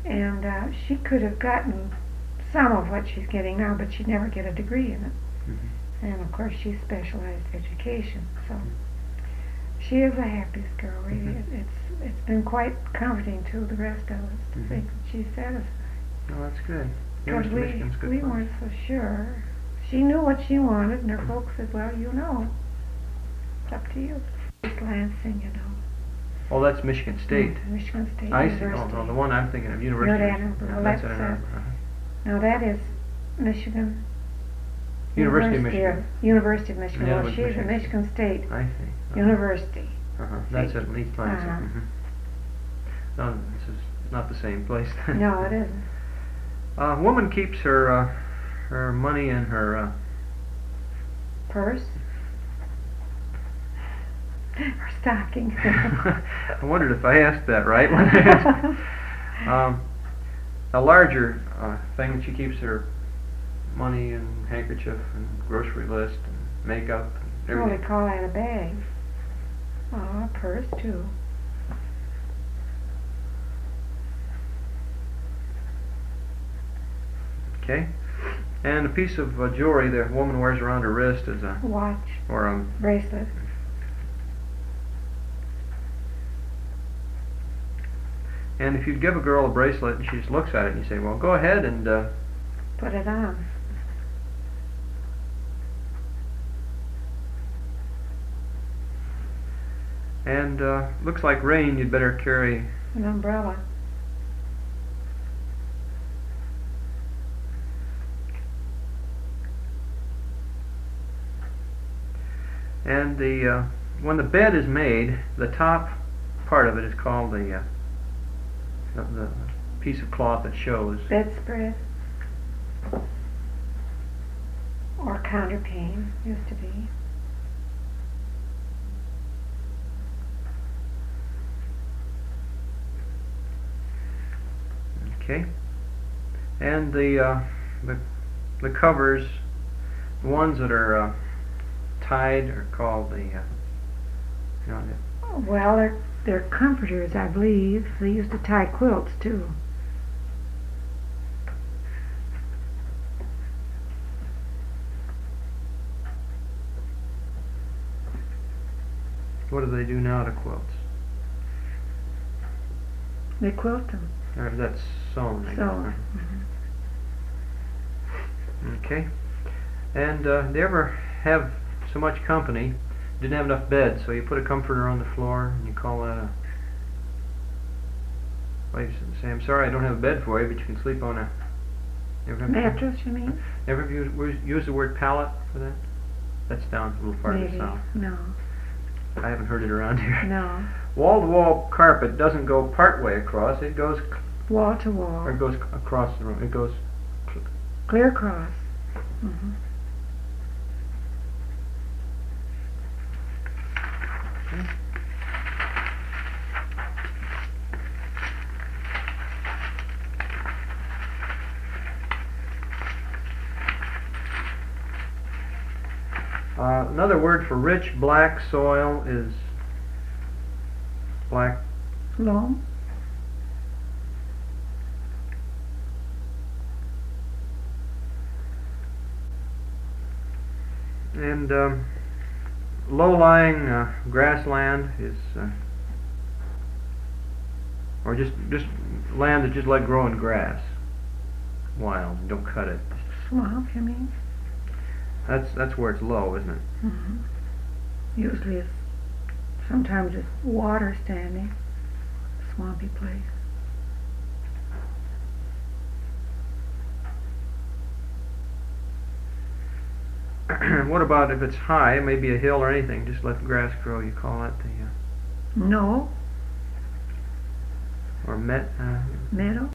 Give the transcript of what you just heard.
And she could have gotten some of what she's getting now, but she'd never get a degree in it. Mm-hmm. And of course she's specialized education, so she is the happiest girl, really. Mm-hmm. It's been quite comforting to the rest of us to Mm-hmm. think that she's satisfied. Oh, that's good. Because Michigan's good we fun. weren't so sure. She knew what she wanted, and her folks said, well, you know, it's up to you. It's Lansing, you know. Oh, that's Michigan State. Michigan State I see. University. Oh, the one I'm thinking of, University. Not Ann Arbor. Yeah, Well, that's that's, at Ann Arbor. Uh-huh. Now that is Michigan. University of Michigan. University of Michigan. The other Well, one's she's at Michigan. Michigan State I see. University. That's at East Lansing. Uh-huh. Mm-hmm. No, this is not the same place. No, it isn't. A woman keeps her money in her Purse? Or stocking. I wondered if I asked that right when I asked. A larger thing that she keeps her money and handkerchief and grocery list and makeup and Well, they everything. call that a bag. Oh, a purse too. Okay. And a piece of jewelry the woman wears around her wrist is a Watch, or a bracelet. and if you give a girl a bracelet and she just looks at it and you say, well, go ahead and Put it on. looks like rain, you'd better carry An umbrella. and the when the bed is made, the top part of it is called the piece of cloth that shows. Bedspread. Or counterpane, used to be. Okay. And the covers, the ones that are tied are called the Well, they're comforters, I believe. They used to tie quilts too. what do they do now to quilts? They quilt them. Or that's sewn. I guess, So, huh? Okay. And do you ever have so much company, didn't have enough beds, so you put a comforter on the floor and you call that a... Well, you say, I'm sorry I don't have a bed for you, but you can sleep on a... mattress, you mean? Ever use the word pallet for that? That's down a little farther Maybe. south. No. I haven't heard it around here. No. Wall-to-wall carpet doesn't go part way across, it goes... Wall to wall. Or it goes across the room. It goes... Clear across. Mm-hmm. Another word for rich black soil is black Loam. and low-lying grassland is or just land that just let growing grass wild, don't cut it. Swamp, you mean? That's where it's low, isn't it? Mm-hmm. Usually it's sometimes it's water standing. Swampy place. What about if it's high, maybe a hill or anything, just let the grass grow, you call that the No. or Meadow.